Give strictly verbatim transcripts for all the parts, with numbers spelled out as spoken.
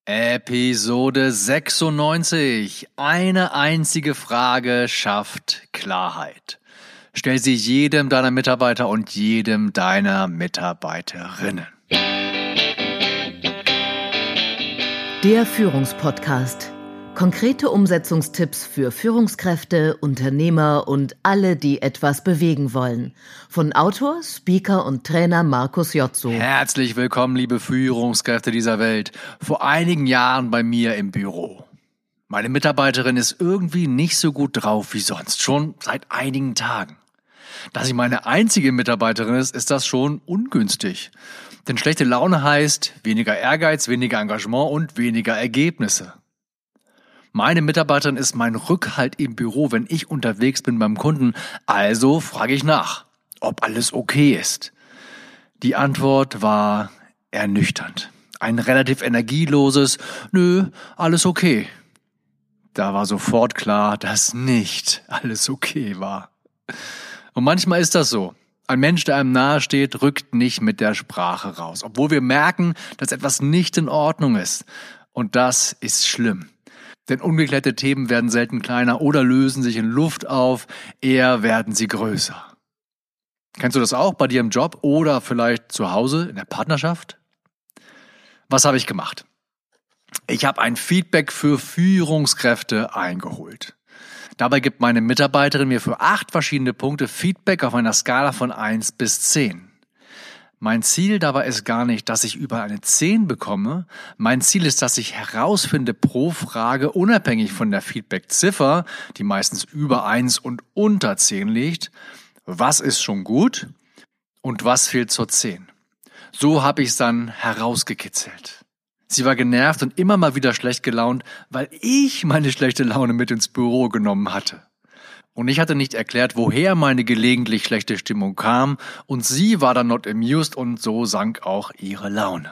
Episode sechsundneunzig. Eine einzige Frage schafft Klarheit. Stell sie jedem deiner Mitarbeiter und jedem deiner Mitarbeiterinnen. Der Führungspodcast. Konkrete Umsetzungstipps für Führungskräfte, Unternehmer und alle, die etwas bewegen wollen. Von Autor, Speaker und Trainer Markus Jotzo. Herzlich willkommen, liebe Führungskräfte dieser Welt. Vor einigen Jahren bei mir im Büro. Meine Mitarbeiterin ist irgendwie nicht so gut drauf wie sonst, schon seit einigen Tagen. Da sie meine einzige Mitarbeiterin ist, ist das schon ungünstig. Denn schlechte Laune heißt weniger Ehrgeiz, weniger Engagement und weniger Ergebnisse. Meine Mitarbeiterin ist mein Rückhalt im Büro, wenn ich unterwegs bin beim Kunden. Also frage ich nach, ob alles okay ist. Die Antwort war ernüchternd. Ein relativ energieloses, nö, alles okay. Da war sofort klar, dass nicht alles okay war. Und manchmal ist das so. Ein Mensch, der einem nahe steht, rückt nicht mit der Sprache raus, obwohl wir merken, dass etwas nicht in Ordnung ist. Und das ist schlimm. Denn ungeklärte Themen werden selten kleiner oder lösen sich in Luft auf, eher werden sie größer. Kennst du das auch bei dir im Job oder vielleicht zu Hause in der Partnerschaft? Was habe ich gemacht? Ich habe ein Feedback für Führungskräfte eingeholt. Dabei gibt meine Mitarbeiterin mir für acht verschiedene Punkte Feedback auf einer Skala von eins bis zehn. Mein Ziel dabei ist gar nicht, dass ich über eine zehn bekomme. Mein Ziel ist, dass ich herausfinde pro Frage, unabhängig von der Feedback-Ziffer, die meistens über eins und unter zehn liegt, was ist schon gut und was fehlt zur zehn. So habe ich es dann herausgekitzelt. Sie war genervt und immer mal wieder schlecht gelaunt, weil ich meine schlechte Laune mit ins Büro genommen hatte. Und ich hatte nicht erklärt, woher meine gelegentlich schlechte Stimmung kam, und sie war dann not amused und so sank auch ihre Laune.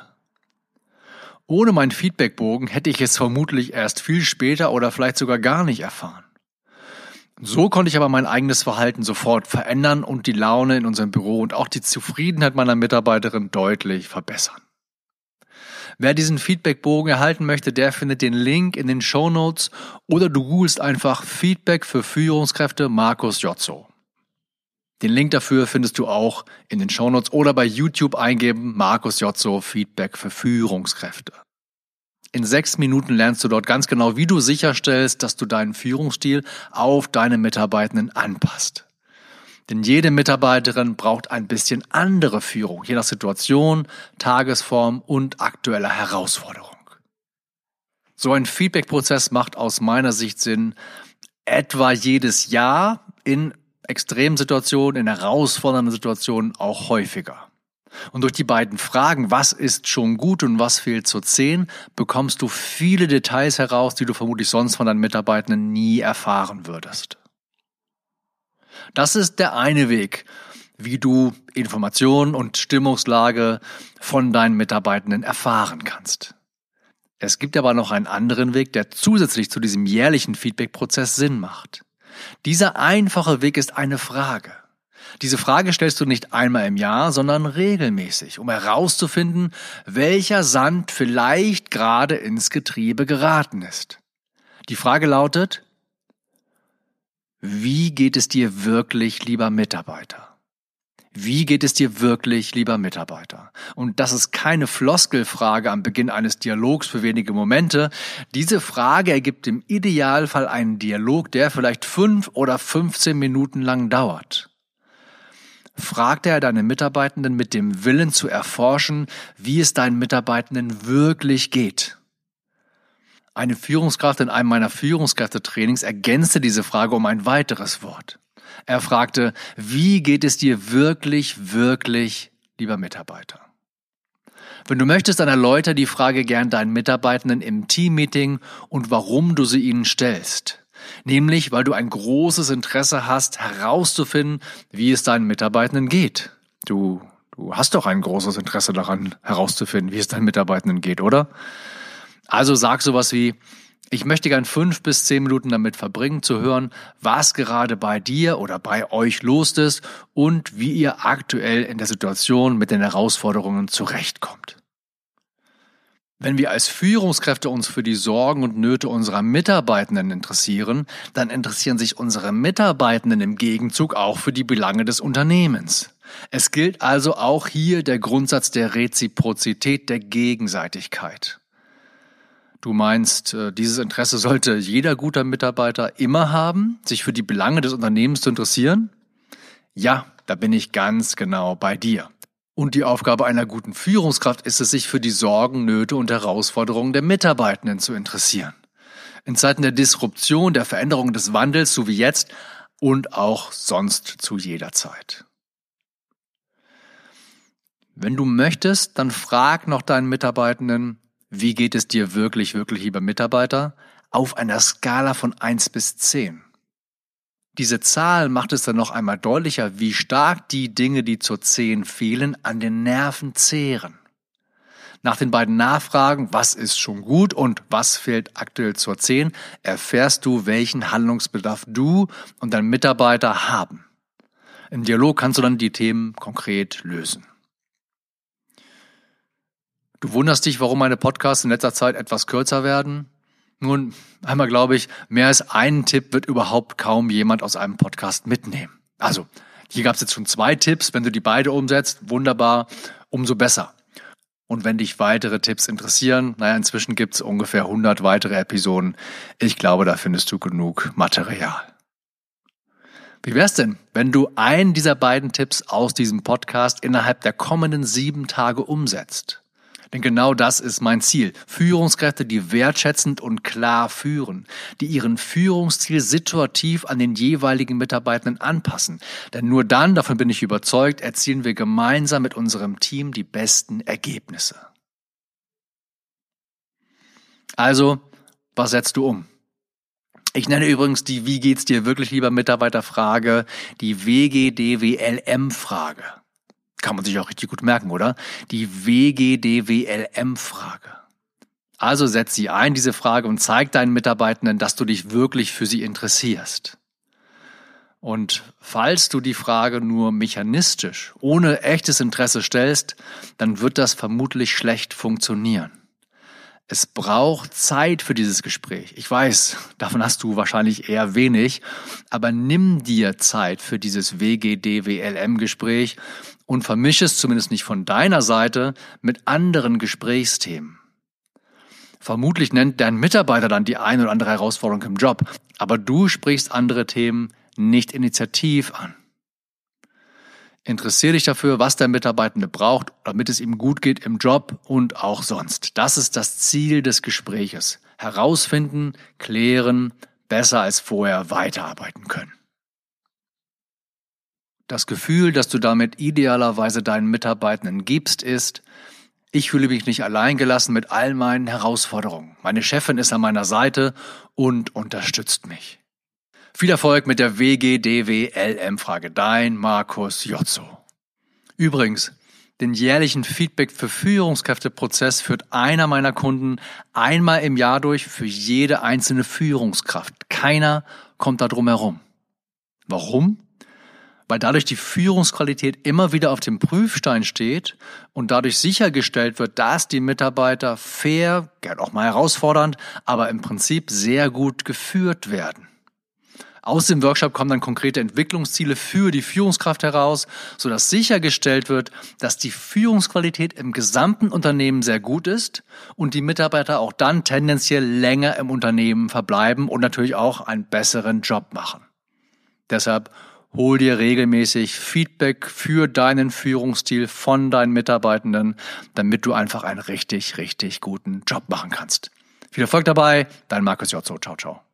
Ohne meinen Feedbackbogen hätte ich es vermutlich erst viel später oder vielleicht sogar gar nicht erfahren. So konnte ich aber mein eigenes Verhalten sofort verändern und die Laune in unserem Büro und auch die Zufriedenheit meiner Mitarbeiterin deutlich verbessern. Wer diesen Feedbackbogen erhalten möchte, der findet den Link in den Shownotes oder du googelst einfach Feedback für Führungskräfte Markus Jotzo. Den Link dafür findest du auch in den Shownotes oder bei YouTube eingeben Markus Jotzo Feedback für Führungskräfte. In sechs Minuten lernst du dort ganz genau, wie du sicherstellst, dass du deinen Führungsstil auf deine Mitarbeitenden anpasst. Denn jede Mitarbeiterin braucht ein bisschen andere Führung, je nach Situation, Tagesform und aktueller Herausforderung. So ein Feedback-Prozess macht aus meiner Sicht Sinn, etwa jedes Jahr, in extremen Situationen, in herausfordernden Situationen auch häufiger. Und durch die beiden Fragen, was ist schon gut und was fehlt zur zehn, bekommst du viele Details heraus, die du vermutlich sonst von deinen Mitarbeitenden nie erfahren würdest. Das ist der eine Weg, wie du Informationen und Stimmungslage von deinen Mitarbeitenden erfahren kannst. Es gibt aber noch einen anderen Weg, der zusätzlich zu diesem jährlichen Feedback-Prozess Sinn macht. Dieser einfache Weg ist eine Frage. Diese Frage stellst du nicht einmal im Jahr, sondern regelmäßig, um herauszufinden, welcher Sand vielleicht gerade ins Getriebe geraten ist. Die Frage lautet: Wie geht es dir wirklich, lieber Mitarbeiter? Wie geht es dir wirklich, lieber Mitarbeiter? Und das ist keine Floskelfrage am Beginn eines Dialogs für wenige Momente. Diese Frage ergibt im Idealfall einen Dialog, der vielleicht fünf oder fünfzehn Minuten lang dauert. Fragt er deine Mitarbeitenden mit dem Willen zu erforschen, wie es deinen Mitarbeitenden wirklich geht. Eine Führungskraft in einem meiner Führungskräftetrainings ergänzte diese Frage um ein weiteres Wort. Er fragte: Wie geht es dir wirklich, wirklich, lieber Mitarbeiter? Wenn du möchtest, dann erläutere die Frage gern deinen Mitarbeitenden im Teammeeting und warum du sie ihnen stellst. Nämlich, weil du ein großes Interesse hast, herauszufinden, wie es deinen Mitarbeitenden geht. Du, du hast doch ein großes Interesse daran, herauszufinden, wie es deinen Mitarbeitenden geht, oder? Also sag sowas wie: Ich möchte gern fünf bis zehn Minuten damit verbringen, zu hören, was gerade bei dir oder bei euch los ist und wie ihr aktuell in der Situation mit den Herausforderungen zurechtkommt. Wenn wir als Führungskräfte uns für die Sorgen und Nöte unserer Mitarbeitenden interessieren, dann interessieren sich unsere Mitarbeitenden im Gegenzug auch für die Belange des Unternehmens. Es gilt also auch hier der Grundsatz der Reziprozität, der Gegenseitigkeit. Du meinst, dieses Interesse sollte jeder guter Mitarbeiter immer haben, sich für die Belange des Unternehmens zu interessieren? Ja, da bin ich ganz genau bei dir. Und die Aufgabe einer guten Führungskraft ist es, sich für die Sorgen, Nöte und Herausforderungen der Mitarbeitenden zu interessieren. In Zeiten der Disruption, der Veränderung, des Wandels, so wie jetzt und auch sonst zu jeder Zeit. Wenn du möchtest, dann frag noch deinen Mitarbeitenden, wie geht es dir wirklich, wirklich, lieber Mitarbeiter, auf einer Skala von eins bis zehn. Diese Zahl macht es dann noch einmal deutlicher, wie stark die Dinge, die zur zehn fehlen, an den Nerven zehren. Nach den beiden Nachfragen, was ist schon gut und was fehlt aktuell zur zehn, erfährst du, welchen Handlungsbedarf du und dein Mitarbeiter haben. Im Dialog kannst du dann die Themen konkret lösen. Du wunderst dich, warum meine Podcasts in letzter Zeit etwas kürzer werden? Nun, einmal glaube ich, mehr als einen Tipp wird überhaupt kaum jemand aus einem Podcast mitnehmen. Also, hier gab es jetzt schon zwei Tipps. Wenn du die beide umsetzt, wunderbar, umso besser. Und wenn dich weitere Tipps interessieren, naja, inzwischen gibt es ungefähr hundert weitere Episoden. Ich glaube, da findest du genug Material. Wie wär's denn, wenn du einen dieser beiden Tipps aus diesem Podcast innerhalb der kommenden sieben Tage umsetzt? Denn genau das ist mein Ziel. Führungskräfte, die wertschätzend und klar führen, die ihren Führungsstil situativ an den jeweiligen Mitarbeitenden anpassen. Denn nur dann, davon bin ich überzeugt, erzielen wir gemeinsam mit unserem Team die besten Ergebnisse. Also, was setzt du um? Ich nenne übrigens die Wie geht's dir wirklich, lieber Mitarbeiter-Frage, die W G D W L M-Frage. Kann man sich auch richtig gut merken, oder? Die W G D W L M-Frage. Also setz sie ein, diese Frage, und zeig deinen Mitarbeitenden, dass du dich wirklich für sie interessierst. Und falls du die Frage nur mechanistisch, ohne echtes Interesse stellst, dann wird das vermutlich schlecht funktionieren. Es braucht Zeit für dieses Gespräch. Ich weiß, davon hast du wahrscheinlich eher wenig, aber nimm dir Zeit für dieses W G D W L M-Gespräch und vermische es zumindest nicht von deiner Seite mit anderen Gesprächsthemen. Vermutlich nennt dein Mitarbeiter dann die eine oder andere Herausforderung im Job, aber du sprichst andere Themen nicht initiativ an. Interessiere dich dafür, was der Mitarbeitende braucht, damit es ihm gut geht im Job und auch sonst. Das ist das Ziel des Gespräches. Herausfinden, klären, besser als vorher weiterarbeiten können. Das Gefühl, das du damit idealerweise deinen Mitarbeitenden gibst, ist: Ich fühle mich nicht alleingelassen mit all meinen Herausforderungen. Meine Chefin ist an meiner Seite und unterstützt mich. Viel Erfolg mit der W G D W L M-Frage. Dein Markus Jotzo. Übrigens, den jährlichen Feedback für Führungskräfteprozess führt einer meiner Kunden einmal im Jahr durch für jede einzelne Führungskraft. Keiner kommt da drum herum. Warum? Weil dadurch die Führungsqualität immer wieder auf dem Prüfstein steht und dadurch sichergestellt wird, dass die Mitarbeiter fair, gern auch mal herausfordernd, aber im Prinzip sehr gut geführt werden. Aus dem Workshop kommen dann konkrete Entwicklungsziele für die Führungskraft heraus, sodass sichergestellt wird, dass die Führungsqualität im gesamten Unternehmen sehr gut ist und die Mitarbeiter auch dann tendenziell länger im Unternehmen verbleiben und natürlich auch einen besseren Job machen. Deshalb hol dir regelmäßig Feedback für deinen Führungsstil von deinen Mitarbeitenden, damit du einfach einen richtig, richtig guten Job machen kannst. Viel Erfolg dabei, dein Markus Jotzo. Ciao, ciao.